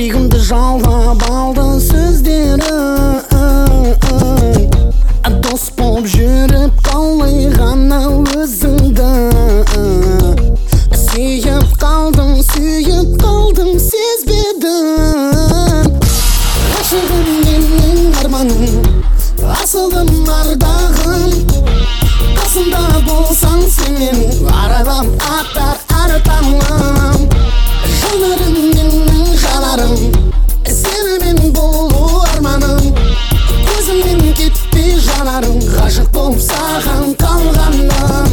жүрегімді жаулап алды сөздерің. Дос болып жүріп қалай ғана өзіңді сүйіп қалдым сезбедім. Ғашығым менің арманым, асылым ардағым, қасымда болсаң сен менің арайлап аттар әр таңым. Жанарым менің жанарым, сенімен болу арманым, көзімнен кетпей жанарым, ғашық болып саған қалғаным.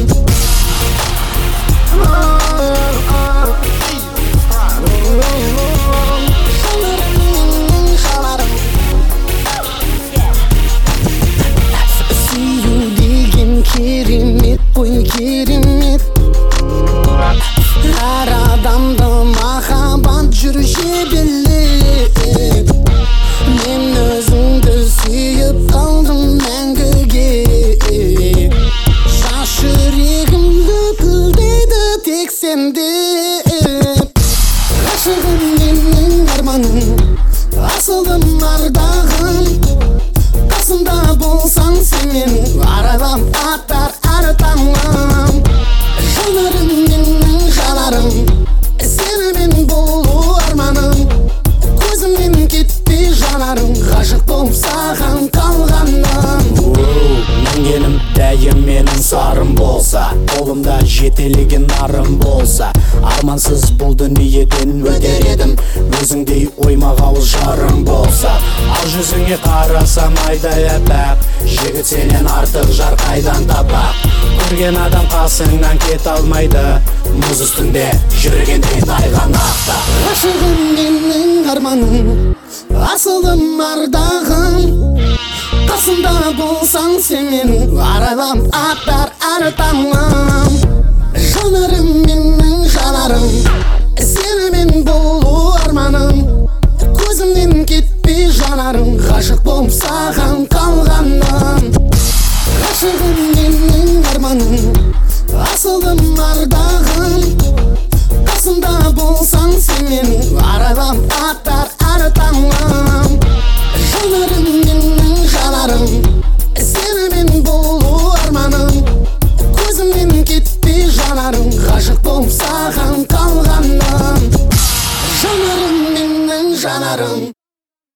Сүю деген керемет қой, керемет. Әр адамды махаббат жүр жебелеп. Мен өзіңді сүйіп қалдым мәңгіге. Жас жүрегім лүпілдейді тек сенде. Ғашығым менің арманым, асылым ардағым, қасымда болсаң сен менің арайлап аттар әр таңым. Жанарым менің жанарым, сенімен болу арманым, көзімнен кетпей жанарым, ғашық болып саған қалғаным. Мінгенім дәйім менің сарым болса, қолымда жетелеген нарым болса, армансыз бұл дүниеден өтер едім, өзіңдей оймағауыз жарым болса. Ал жүзіңе қарасам айдай аппақ, жігіт сенен артық жар қайдан табақ. Көрген адам қасыңнан кете алмайды, мұз үстінде жүргендей тайғанақта. Ғашығым менің арманым, асылым ардағым, қасымда болсаң сен менің арайлап аттар әр таңым. Жанарым менің жанарым, сенімен болу арманым, көзімнен кетпей жанарым, ғашық болып саған қалғаным. Ғашығым менің арманым, асылым ардағым, қасымда болсаң сен менің арайлап аттар әр таңым. Жанарым менің жанарым, сенімен болу арманым, көзімнен кетпей жанарым, ғашық болып саған қалғаным. Жанарым менің жанарым.